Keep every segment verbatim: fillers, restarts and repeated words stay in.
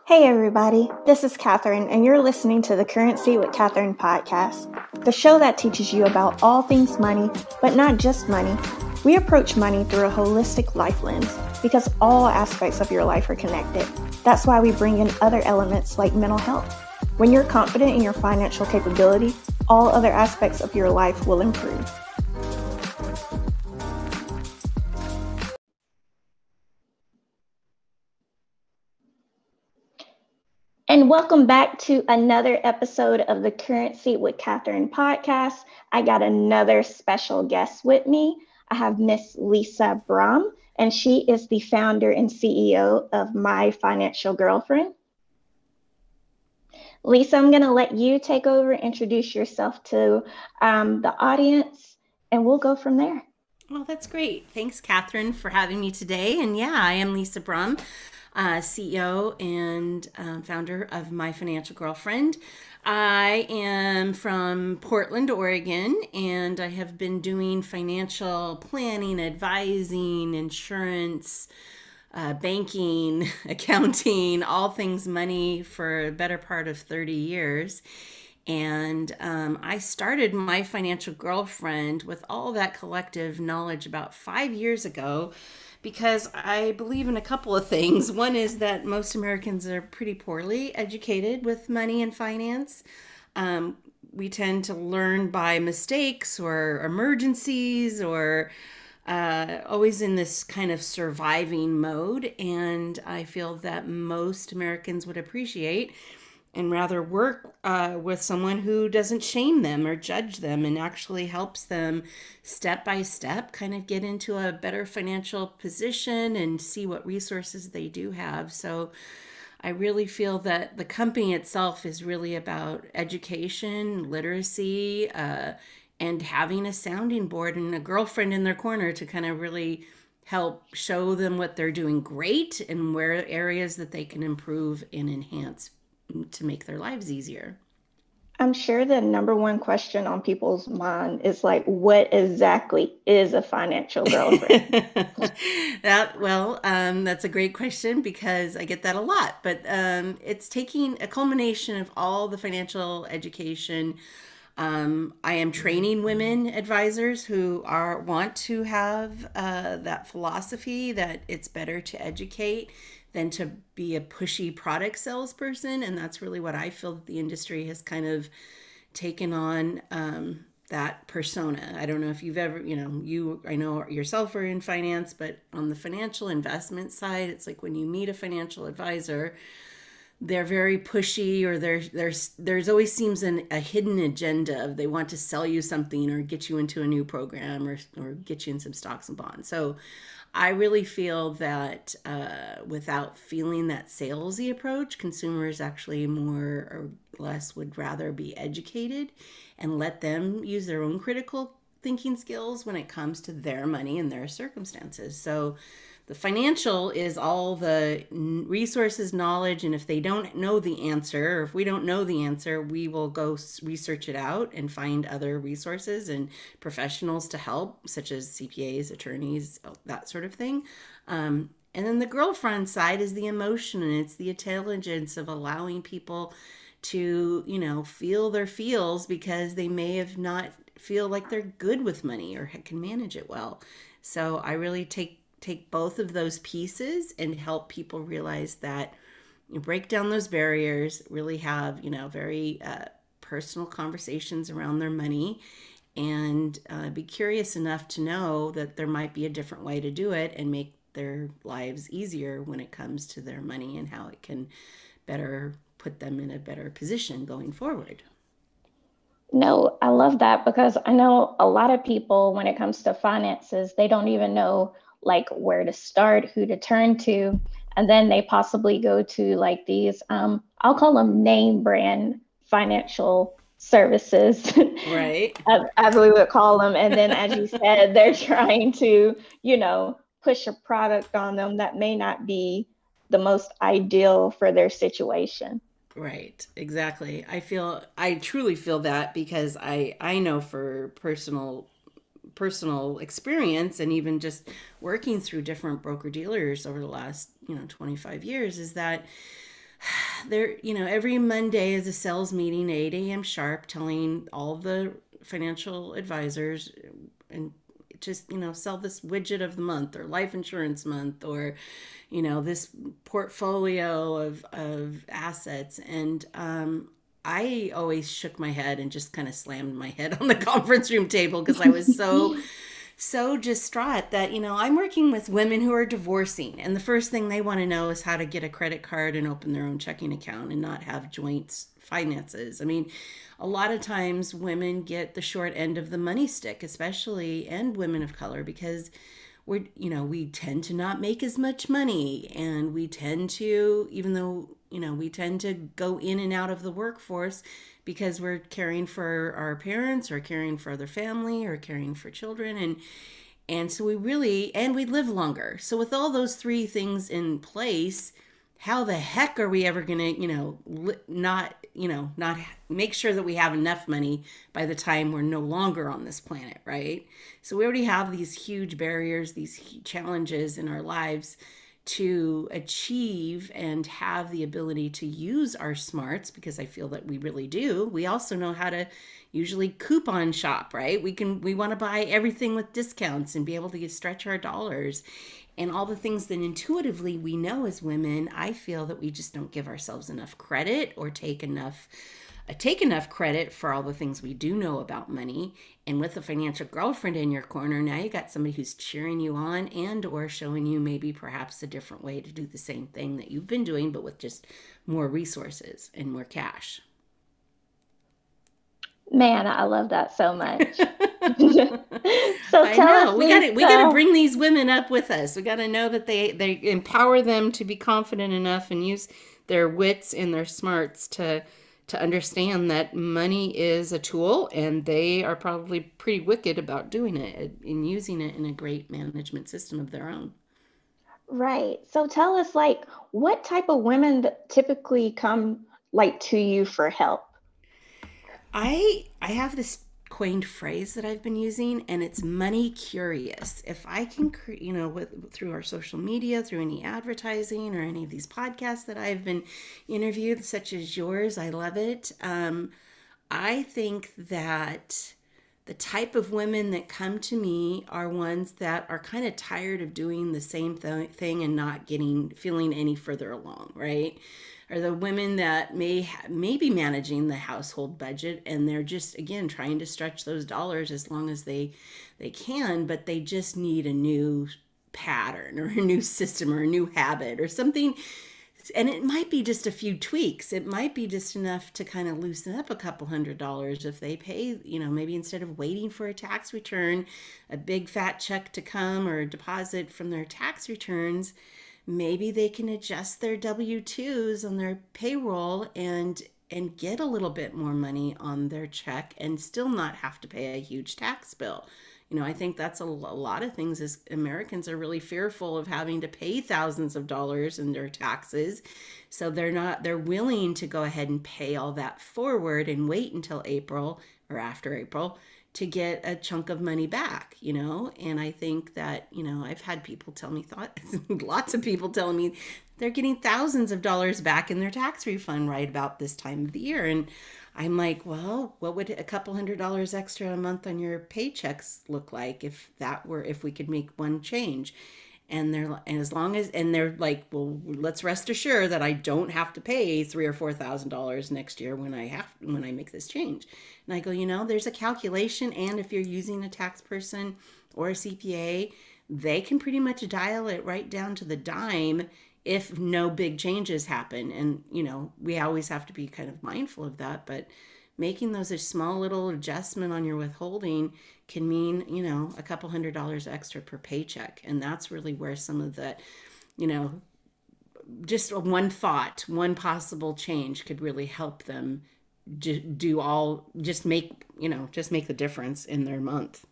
Hey everybody, this is Catherine, and you're listening to the Currency with Catherine podcast, the show that teaches you about all things money, but not just money. We approach money through a holistic life lens because all aspects of your life are connected. That's why we bring in other elements like mental health. When you're confident in your financial capability, all other aspects of your life will improve. And welcome back to another episode of the Currency with Catherine podcast. I got another special guest with me. I have Miss Lisa Brum, and she is the founder and C E O of My Financial Girlfriend. Lisa, I'm going to let you take over, introduce yourself to um, the audience, and we'll go from there. Well, that's great. Thanks, Catherine, for having me today. And yeah, I am Lisa Brum. Uh, C E O and uh, founder of My Financial Girlfriend. I am from Portland, Oregon, and I have been doing financial planning, advising, insurance, uh, banking, accounting, all things money for a better part of thirty years. And um, I started My Financial Girlfriend with all that collective knowledge about five years ago because I believe in a couple of things. One is that most Americans are pretty poorly educated with money and finance. Um, we tend to learn by mistakes or emergencies or uh, always in this kind of surviving mode. And I feel that most Americans would appreciate and rather work uh, with someone who doesn't shame them or judge them and actually helps them step by step kind of get into a better financial position and see what resources they do have. So I really feel that the company itself is really about education, literacy, uh, and having a sounding board and a girlfriend in their corner to kind of really help show them what they're doing great and where areas that they can improve and enhance to make their lives easier. I'm sure the number one question on people's mind is like, what exactly is a financial girlfriend? that well, um, that's a great question because I get that a lot. But um, it's taking a culmination of all the financial education. Um, I am training women advisors who are want to have uh, that philosophy that it's better to educate than to be a pushy product salesperson. And that's really what I feel that the industry has kind of taken on um, that persona. I don't know if you've ever, you know, you, I know yourself are in finance, but on the financial investment side, it's like when you meet a financial advisor, they're very pushy, or there's there's there's always seems an, a hidden agenda of they want to sell you something or get you into a new program or or get you in some stocks and bonds. So I really feel that uh, without feeling that salesy approach, consumers actually more or less would rather be educated and let them use their own critical thinking skills when it comes to their money and their circumstances. So the financial is all the resources, knowledge, and if they don't know the answer, or if we don't know the answer, we will go research it out and find other resources and professionals to help, such as C P As, attorneys, that sort of thing. Um, and then the girlfriend side is the emotion, and it's the intelligence of allowing people to, you know, feel their feels because they may have not feel like they're good with money or can manage it well. So I really take take both of those pieces and help people realize that you break down those barriers, really have, you know, very uh, personal conversations around their money, and uh, be curious enough to know that there might be a different way to do it and make their lives easier when it comes to their money and how it can better put them in a better position going forward. No, I love that because I know a lot of people, when it comes to finances, they don't even know like where to start, who to turn to. And then they possibly go to like these, um, I'll call them name brand financial services, right? as, as we would call them. And then, as you said, they're trying to, you know, push a product on them that may not be the most ideal for their situation. Right, exactly. I feel, I truly feel that because I, I know for personal personal experience and even just working through different broker dealers over the last, you know, twenty-five years is that there, you know, every Monday is a sales meeting, eight a.m. sharp, telling all the financial advisors and just, you know, sell this widget of the month or life insurance month or, you know, this portfolio of, of assets. And um, I always shook my head and just kind of slammed my head on the conference room table because I was so so distraught that, you know, I'm working with women who are divorcing, and the first thing they want to know is how to get a credit card and open their own checking account and not have joint finances. I mean, a lot of times women get the short end of the money stick, especially, and women of color, because we're, you know, we tend to not make as much money, and we tend to, even though, you know, we tend to go in and out of the workforce because we're caring for our parents or caring for other family or caring for children. And and so we really, and we live longer. So with all those three things in place, how the heck are we ever going to, you know, li- not, you know, not make sure that we have enough money by the time we're no longer on this planet, right? So we already have these huge barriers, these huge challenges in our lives to achieve and have the ability to use our smarts, because I feel that we really do. We also know how to usually coupon shop, right? We can, we want to buy everything with discounts and be able to stretch our dollars and all the things that intuitively we know as women. I feel that we just don't give ourselves enough credit or take enough uh, take enough credit for all the things we do know about money. And with a financial girlfriend in your corner, now you got somebody who's cheering you on and or showing you maybe perhaps a different way to do the same thing that you've been doing, but with just more resources and more cash. Man, I love that so much. So I tell know us, we got to we got to Lisa. bring these women up with us. We got to know that they they empower them to be confident enough and use their wits and their smarts to to understand that money is a tool, and they are probably pretty wicked about doing it and using it in a great management system of their own. Right. So tell us, like, what type of women that typically come like to you for help? I I have this coined phrase that I've been using, and it's money curious. If I can, cre- you know, with through our social media, through any advertising or any of these podcasts that I've been interviewed, such as yours, I love it. Um, I think that the type of women that come to me are ones that are kind of tired of doing the same th- thing and not getting feeling any further along, right? Are the women that may ha- may be managing the household budget, and they're just, again, trying to stretch those dollars as long as they they can, but they just need a new pattern or a new system or a new habit or something. And it might be just a few tweaks. It might be just enough to kind of loosen up a couple hundred dollars if they pay, you know, maybe instead of waiting for a tax return, a big fat check to come or a deposit from their tax returns, maybe they can adjust their W two's on their payroll and and get a little bit more money on their check and still not have to pay a huge tax bill. You know, I think that's a, a lot of things as Americans are really fearful of having to pay thousands of dollars in their taxes. So they're not, they're willing to go ahead and pay all that forward and wait until April or after April to get a chunk of money back, you know? And I think that, you know, I've had people tell me, thought lots of people telling me they're getting thousands of dollars back in their tax refund right about this time of the year. And I'm like, well, what would a couple hundred dollars extra a month on your paychecks look like if that were, if we could make one change? And they're, and as long as, and they're like, well, let's rest assured that I don't have to pay three or four thousand dollars next year when I have, when I make this change. And I go, you know, there's a calculation, and if you're using a tax person or a C P A, they can pretty much dial it right down to the dime if no big changes happen. And, you know, we always have to be kind of mindful of that, but making those a small little adjustment on your withholding can mean, you know, a couple hundred dollars extra per paycheck. And that's really where some of the, you know, just one thought, one possible change could really help them do all, just make, you know, just make the difference in their month.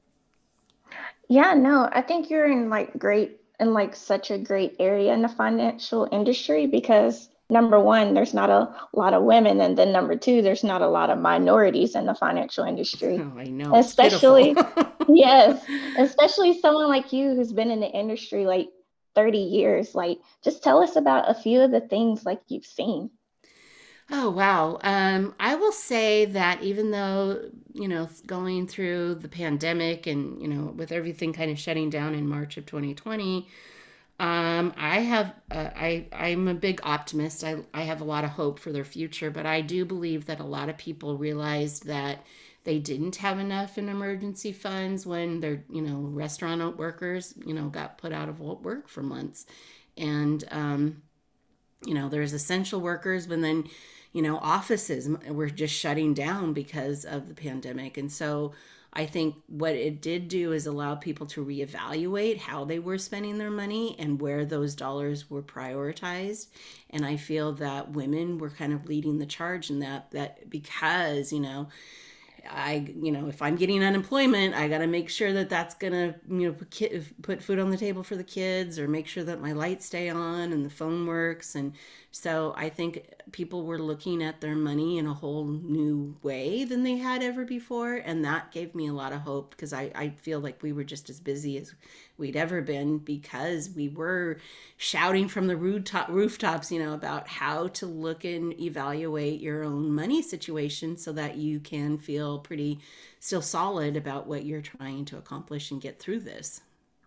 Yeah, no, I think you're in like great in like such a great area in the financial industry because number one, there's not a lot of women, and then number two, there's not a lot of minorities in the financial industry. Oh, I know, it's pitiful. Especially, yes, especially someone like you who's been in the industry like thirty years. Like, just tell us about a few of the things like you've seen. Oh, wow. Um, I will say that even though, you know, going through the pandemic and, you know, with everything kind of shutting down in March of twenty twenty, um, I have, uh, I, I'm a big optimist. I, I have a lot of hope for their future, but I do believe that a lot of people realized that they didn't have enough in emergency funds when their, you know, restaurant workers, you know, got put out of work for months. And, um, you know, there's essential workers, but then, you know, offices were just shutting down because of the pandemic. And so I think what it did do is allow people to reevaluate how they were spending their money and where those dollars were prioritized. And I feel that women were kind of leading the charge in that, that because, you know, I, you know, if I'm getting unemployment, I got to make sure that that's going to, you know, put, ki- put food on the table for the kids, or make sure that my lights stay on and the phone works. And so I think people were looking at their money in a whole new way than they had ever before. And that gave me a lot of hope, because I, I feel like we were just as busy as we'd ever been, because we were shouting from the rooftop, rooftops, you know, about how to look and evaluate your own money situation so that you can feel pretty still solid about what you're trying to accomplish and get through this.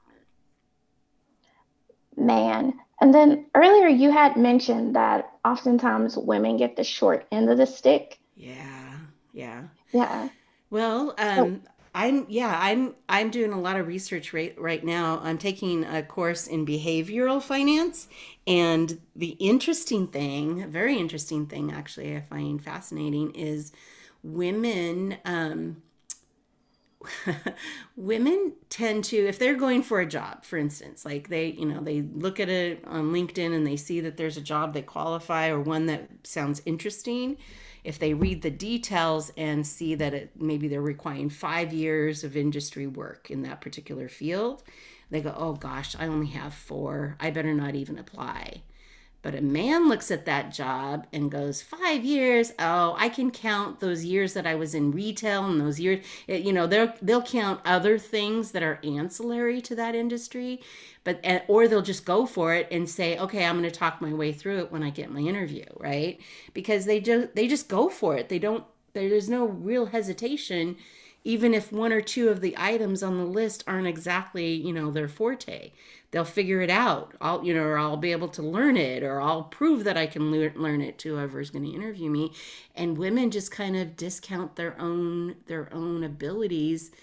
Man. And then earlier you had mentioned that oftentimes women get the short end of the stick. Yeah, yeah. Yeah. Well, So, um, I'm yeah, I'm I'm doing a lot of research right right now. I'm taking a course in behavioral finance, and the interesting thing, very interesting thing actually, I find fascinating is women. Um, women tend to, if they're going for a job, for instance, like they, you know, they look at it on LinkedIn and they see that there's a job they qualify, or one that sounds interesting. If they read the details and see that it maybe they're requiring five years of industry work in that particular field, they go, oh gosh, I only have four, I better not even apply. But a man looks at that job and goes, five years. Oh, I can count those years that I was in retail, and those years, you know, they'll they'll count other things that are ancillary to that industry, but or they'll just go for it and say, okay, I'm going to talk my way through it when I get my interview, right? Because they just they just go for it. They don't. There's no real hesitation, even if one or two of the items on the list aren't exactly, you know, their forte. They'll figure it out. I'll, you know, or I'll be able to learn it, or I'll prove that I can lear- learn it to whoever's going to interview me. And women just kind of discount their own their own abilities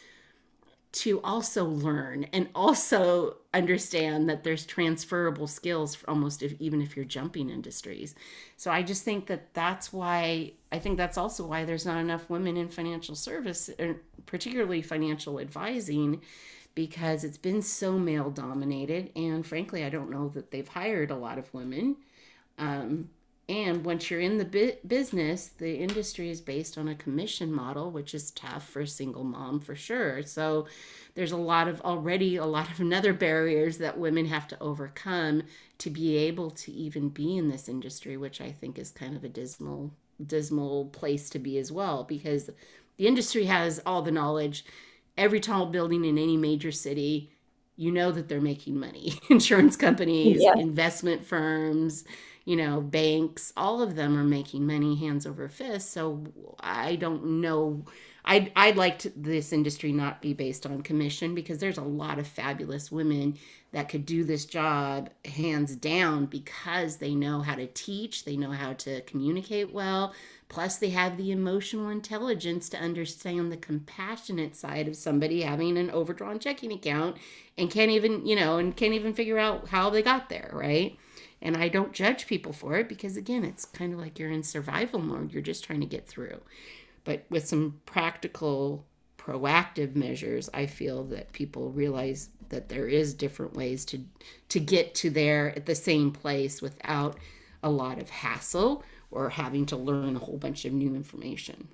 to also learn and also understand that there's transferable skills for almost if, even if you're jumping industries. So I just think that that's why, I think that's also why there's not enough women in financial service, or particularly financial advising, because it's been so male dominated. And frankly, I don't know that they've hired a lot of women. Um, and once you're in the bu- business, the industry is based on a commission model, which is tough for a single mom for sure. So there's a lot of already a lot of another barriers that women have to overcome to be able to even be in this industry, which I think is kind of a dismal, dismal place to be as well, because the industry has all the knowledge. Every tall building in any major city, you know that they're making money. Insurance companies, yeah. investment firms, you know, banks, all of them are making money hands over fist. So I don't know. I'd, I'd like to, this industry not be based on commission, because there's a lot of fabulous women that could do this job hands down, because they know how to teach, they know how to communicate well. Plus, they have the emotional intelligence to understand the compassionate side of somebody having an overdrawn checking account and can't even, you know, and can't even figure out how they got there, right? And I don't judge people for it, because, again, it's kind of like you're in survival mode. You're just trying to get through. But with some practical, proactive measures, I feel that people realize that there is different ways to to get to there at the same place without a lot of hassle or having to learn a whole bunch of new information.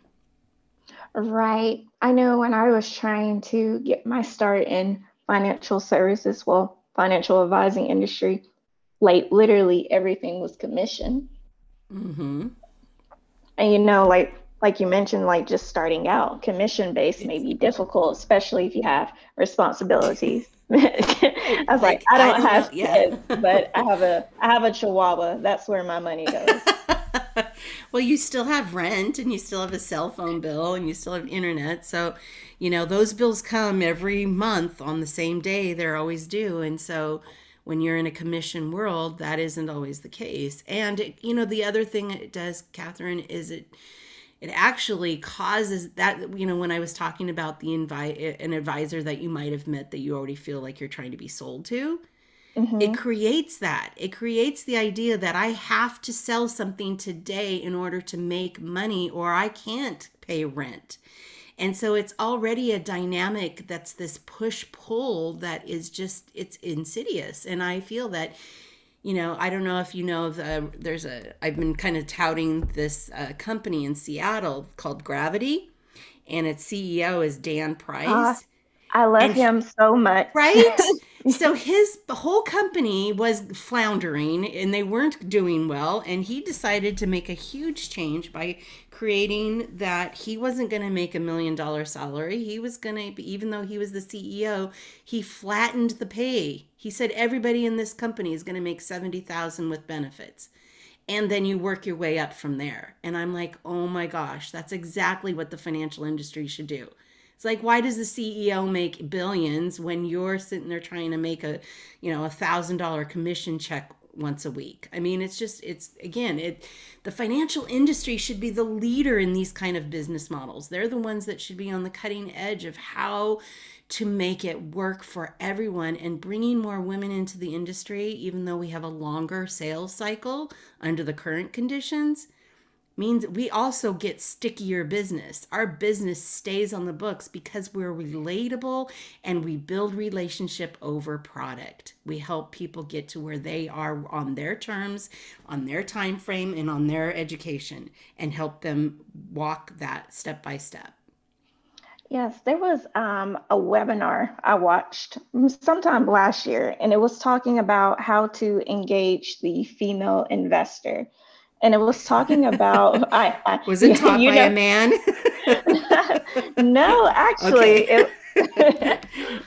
Right. I know when I was trying to get my start in financial services, well, financial advising industry, like literally everything was commission. Mm-hmm. And you know, like like you mentioned, like just starting out, commission based may It's be difficult, especially if you have responsibilities. I was like, Like, I I don't don't know. have Yeah. kids, but I have a I have a Chihuahua. That's where my money goes. Well, you still have rent and you still have a cell phone bill and you still have internet. So, you know, those bills come every month on the same day. They're always due. And so when you're in a commission world, that isn't always the case. And, it, you know, the other thing it does, Catherine, is it it actually causes that, you know, when I was talking about the invite an advisor that you might have met that you already feel like you're trying to be sold to, it Hmm. creates that. It creates the idea that I have to sell something today in order to make money or I can't pay rent. And so it's already a dynamic that's this push pull that is just, it's insidious. And I feel that, you know, I don't know if you know, the, there's a, I've been kind of touting this uh, company in Seattle called Gravity, and its C E O is Dan Uh, Price. I love And him so much. right? So his whole company was floundering and they weren't doing well. And he decided to make a huge change by creating that he wasn't going to make a million dollar salary. He was going to, even though he was the C E O, he flattened the pay. He said everybody in this company is going to make seventy thousand with benefits. And then you work your way up from there. And I'm like, oh my gosh, that's exactly what the financial industry should do. It's like, why does the C E O make billions when you're sitting there trying to make a, you know, a thousand dollar commission check once a week? I mean, it's just, it's again, it, the financial industry should be the leader in these kind of business models. They're the ones that should be on the cutting edge of how to make it work for everyone, and bringing more women into the industry, even though we have a longer sales cycle under the current conditions, means we also get stickier business. Our business stays on the books because we're relatable and we build relationship over product. We help people get to where they are on their terms, on their time frame, and on their education, and help them walk that step by step. Yes, there was um, a webinar I watched sometime last year, and it was talking about how to engage the female investor. And it was talking about, I, I Was it taught you by a know, man? no, actually, Okay. it,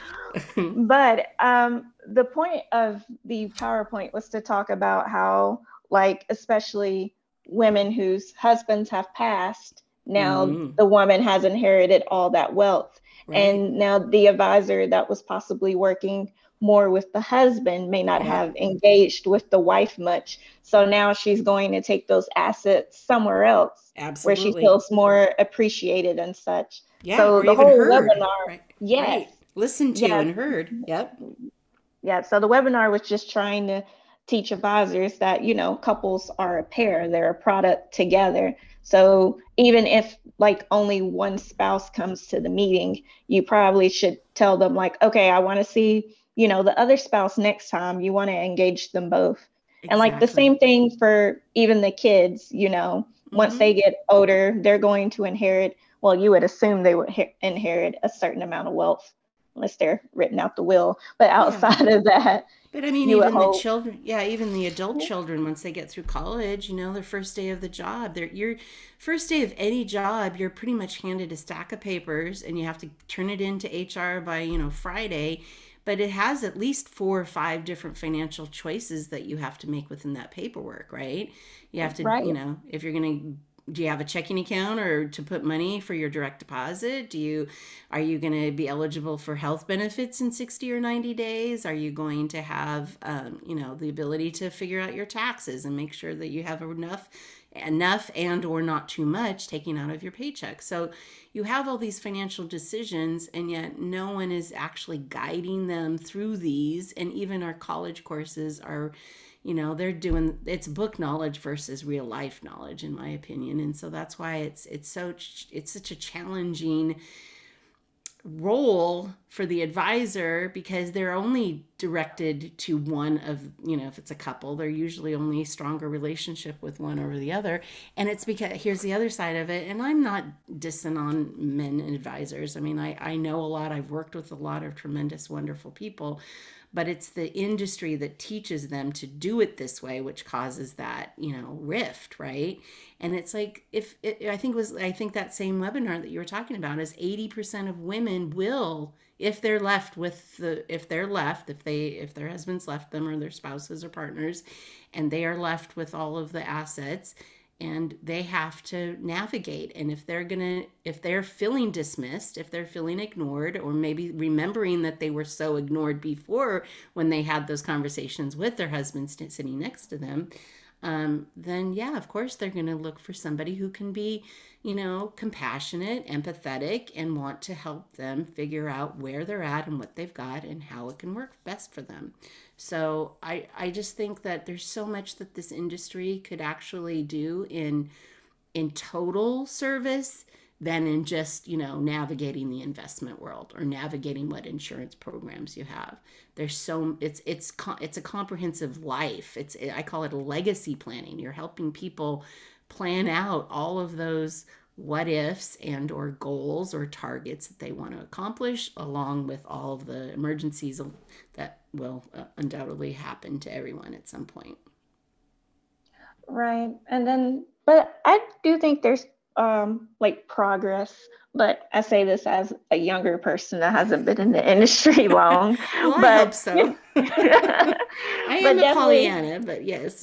but um, the point of the PowerPoint was to talk about how, like, especially women whose husbands have passed, now Mm, the woman has inherited all that wealth. right. And now the advisor that was possibly working more with the husband may not Yep. have engaged with the wife much. So now she's going to take those assets somewhere else where she Absolutely. feels more appreciated and such. Yeah. So Or the even whole heard. webinar, Right. yes, Right. Listened to yes, and heard. Yep. yeah. So the webinar was just trying to teach advisors that, you know, couples are a pair, they're a product together. So even if like only one spouse comes to the meeting, you probably should tell them like, okay, I want to see, you know, the other spouse next time. You want to engage them both. And like the Exactly. same thing for even the kids, you know, once Mm-hmm. they get older, they're going to inherit, well, you would assume they would he- inherit a certain amount of wealth unless they're written out the will. But Yeah. outside of that, But I mean, you would even the hope. children, yeah, even the adult children, once they get through college, you know, their first day of the job, their your first day of any job, you're pretty much handed a stack of papers and you have to turn it into H R by, you know, Friday. But it has at least four or five different financial choices that you have to make within that paperwork, right? You have to, you Right. know, if you're going to, do you have a checking account or to put money for your direct deposit? Do you, are you going to be eligible for health benefits in sixty or ninety days? Are you going to have, um, you know, the ability to figure out your taxes and make sure that you have enough, enough and or not too much taking out of your paycheck? So you have all these financial decisions, and yet no one is actually guiding them through these. And even our college courses are, you know, they're doing, it's book knowledge versus real life knowledge, in my opinion. And so that's why it's it's so it's such a challenging role for the advisor, because they're only directed to one of, you know, if it's a couple, they're usually only stronger relationship with one over the other. And it's because here's the other side of it, and I'm not dissing on men and advisors. I mean, I, I know a lot, I've worked with a lot of tremendous, wonderful people, but it's the industry that teaches them to do it this way, which causes that, you know, rift, right? And it's like, if it, I think it was, I think that same webinar that you were talking about is eighty percent of women will, if they're left with the, if they're left, if they, if their husbands left them or their spouses or partners, and they are left with all of the assets, and they have to navigate. And if they're gonna, if they're feeling dismissed, if they're feeling ignored, or maybe remembering that they were so ignored before when they had those conversations with their husbands sitting next to them, um, then yeah, of course they're gonna look for somebody who can be, you know, compassionate, empathetic, and want to help them figure out where they're at and what they've got and how it can work best for them. So I, I just think that there's so much that this industry could actually do in in total service than in just, you know, navigating the investment world or navigating what insurance programs you have. There's so it's it's it's a comprehensive life. It's I call it a legacy planning. You're helping people plan out all of those what ifs and or goals or targets that they want to accomplish, along with all of the emergencies that will uh, undoubtedly happen to everyone at some point. Right. And then, but I do think there's um, like progress, but I say this as a younger person that hasn't been in the industry long. Well, but, I hope so. I am a Pollyanna, but yes.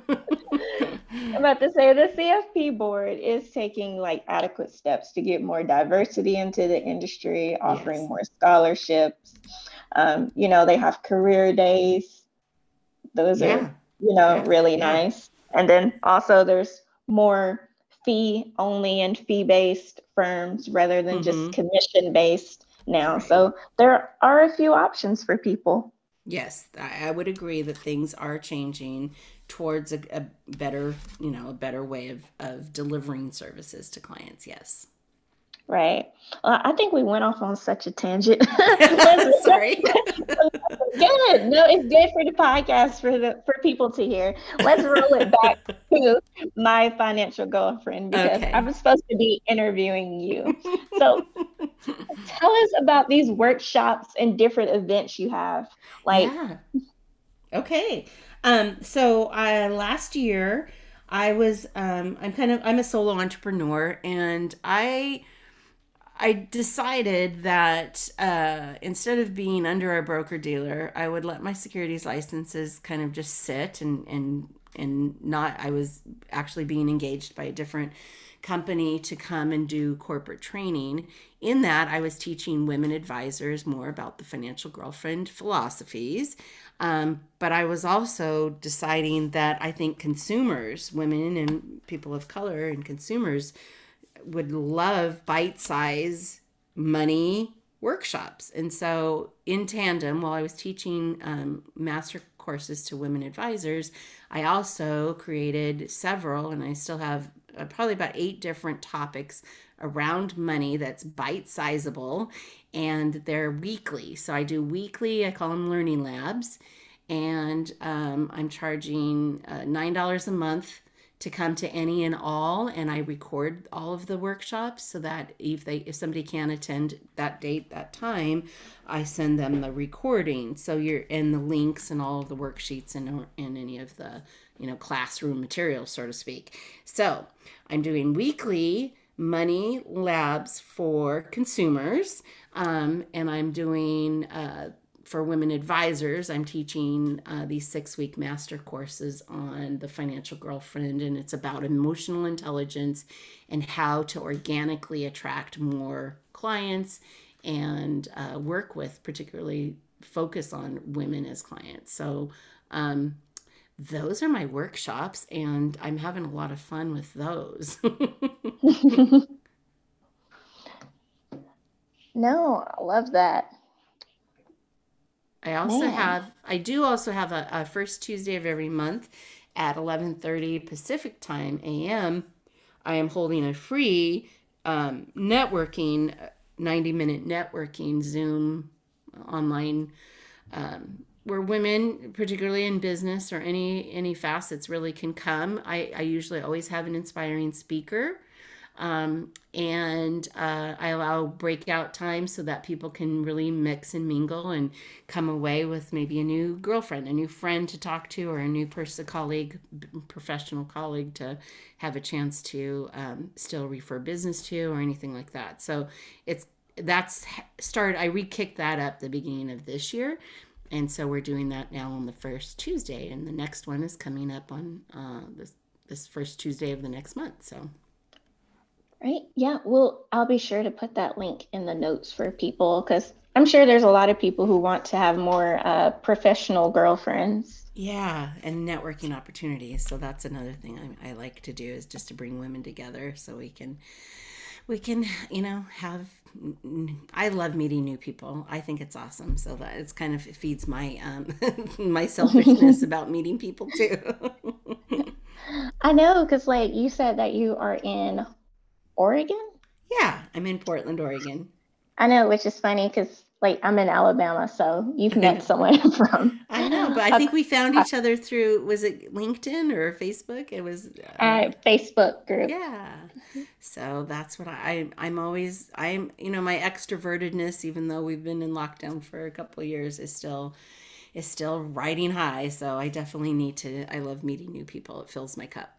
I'm about to say the C F P board is taking like adequate steps to get more diversity into the industry, offering yes. more scholarships. Um, you know, they have career days. Those yeah. are, you know, yeah. really yeah. nice. And then also there's more fee only and fee based firms rather than mm-hmm. just commission based now. Right. So there are a few options for people. Yes, I would agree that things are changing towards a, a better, you know, a better way of, of delivering services to clients. Yes. Right. Uh, I think we went off on such a tangent. Sorry. Good. No, it's good for the podcast for the for people to hear. Let's roll it back to my financial girlfriend, because okay. I was supposed to be interviewing you. So tell us about these workshops and different events you have. Like, yeah. Okay. Um, so uh, last year I was, um, I'm kind of, I'm a solo entrepreneur, and I, I decided that uh, instead of being under a broker dealer, I would let my securities licenses kind of just sit and, and, and not, I was actually being engaged by a different company to come and do corporate training. In that, I was teaching women advisors more about the financial girlfriend philosophies. Um, but I was also deciding that I think consumers, women and people of color and consumers, would love bite-size money workshops. And so in tandem, while I was teaching um, master courses to women advisors, I also created several, and I still have uh, probably about eight different topics around money that's bite-sizable, and they're weekly. So I do weekly, I call them learning labs, and um, I'm charging uh, nine dollars a month to come to any and all, and I record all of the workshops so that if they if somebody can't attend that date, that time, I send them the recording. So you're in the links and all of the worksheets and in any of the, you know, classroom materials, so to speak. So I'm doing weekly money labs for consumers, um, and I'm doing uh, for women advisors, I'm teaching uh, these six-week master courses on the financial girlfriend, and it's about emotional intelligence and how to organically attract more clients and uh, work with, particularly focus on women as clients. So um, those are my workshops, and I'm having a lot of fun with those. No, I love that. I also Man. have, I do also have a, a first Tuesday of every month at eleven thirty Pacific time A M. I am holding a free um, networking, ninety minute networking Zoom online um, where women, particularly in business or any any facets, really can come. I, I usually always have an inspiring speaker. Um, and uh, I allow breakout time so that people can really mix and mingle and come away with maybe a new girlfriend, a new friend to talk to, or a new person, colleague, professional colleague to have a chance to um, still refer business to or anything like that. So it's that's started. I re-kicked that up the beginning of this year. And so we're doing that now on the first Tuesday, and the next one is coming up on uh, this this first Tuesday of the next month. So. Right. Yeah. Well, I'll be sure to put that link in the notes for people, because I'm sure there's a lot of people who want to have more uh, professional girlfriends. Yeah. And networking opportunities. So that's another thing I, I like to do, is just to bring women together so we can, we can, you know, have, I love meeting new people. I think it's awesome. So that it's kind of, it feeds my, um, my selfishness about meeting people too. I know. Cause like you said that you are in Oregon? Yeah, I'm in Portland, Oregon. I know, which is funny because like I'm in Alabama, so you've met someone from. I know, but I think we found each other through, was it LinkedIn or Facebook? It was uh, uh, Facebook group. Yeah. So that's what I, I'm always, I'm, you know, my extrovertedness, even though we've been in lockdown for a couple of years, is still, is still riding high. So I definitely need to, I love meeting new people. It fills my cup.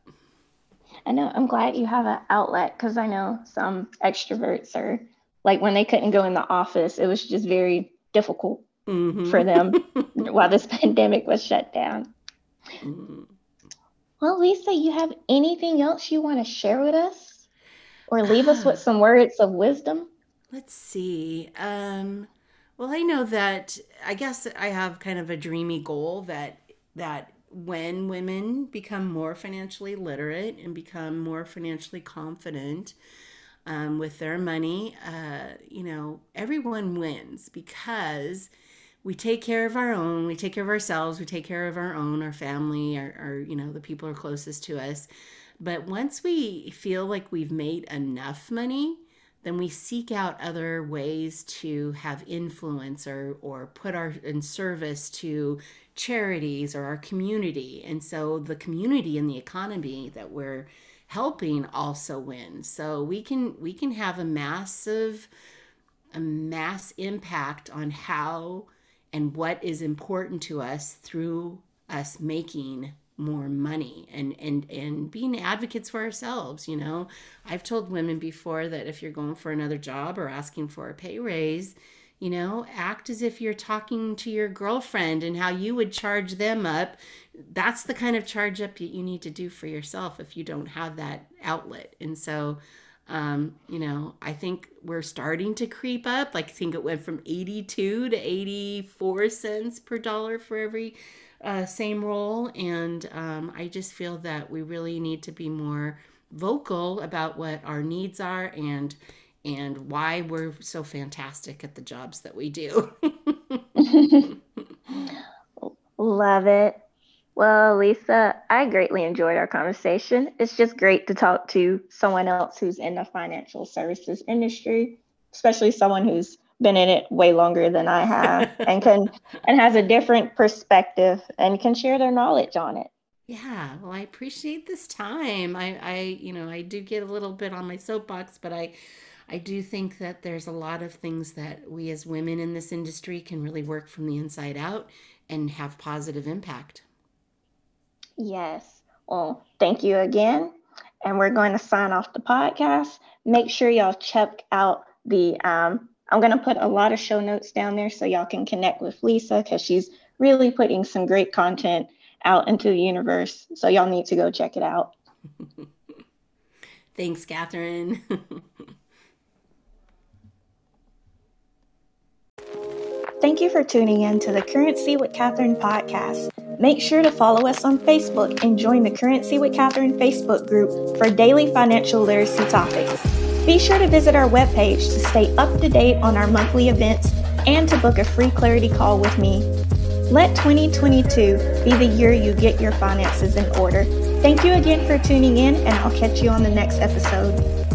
I know. I'm glad you have an outlet, because I know some extroverts are like, when they couldn't go in the office, it was just very difficult mm-hmm. for them while this pandemic was shut down. Mm-hmm. Well, Lisa, you have anything else you want to share with us, or leave us with some words of wisdom? Let's see. Um, well, I know that I guess I have kind of a dreamy goal that that. when women become more financially literate and become more financially confident um, with their money, uh, you know, everyone wins, because we take care of our own, we take care of ourselves, we take care of our own, our family, our, our you know, the people who are closest to us. But once we feel like we've made enough money, then we seek out other ways to have influence or, or put our in service to charities or our community. And so the community and the economy that we're helping also wins. So we can we can have a massive a mass impact on how and what is important to us through us making more money and and and being advocates for ourselves. You know, I've told women before that if you're going for another job or asking for a pay raise, you know, act as if you're talking to your girlfriend and how you would charge them up. That's the kind of charge up that you need to do for yourself if you don't have that outlet. And so, um, you know, I think we're starting to creep up. Like, I think it went from eighty-two to eighty-four cents per dollar for every uh, same roll. And um, I just feel that we really need to be more vocal about what our needs are and and why we're so fantastic at the jobs that we do. Love it. Well, Lisa, I greatly enjoyed our conversation. It's just great to talk to someone else who's in the financial services industry, especially someone who's been in it way longer than I have and can and has a different perspective and can share their knowledge on it. Yeah, well, I appreciate this time. I, I, you know, I do get a little bit on my soapbox, but I I do think that there's a lot of things that we as women in this industry can really work from the inside out and have positive impact. Yes. Well, thank you again. And we're going to sign off the podcast. Make sure y'all check out the, um, I'm going to put a lot of show notes down there so y'all can connect with Lisa, because she's really putting some great content out into the universe. So y'all need to go check it out. Thanks, Catherine. Thank you for tuning in to the Currency with Catherine podcast. Make sure to follow us on Facebook and join the Currency with Catherine Facebook group for daily financial literacy topics. Be sure to visit our webpage to stay up to date on our monthly events and to book a free clarity call with me. Let twenty twenty-two be the year you get your finances in order. Thank you again for tuning in, and I'll catch you on the next episode.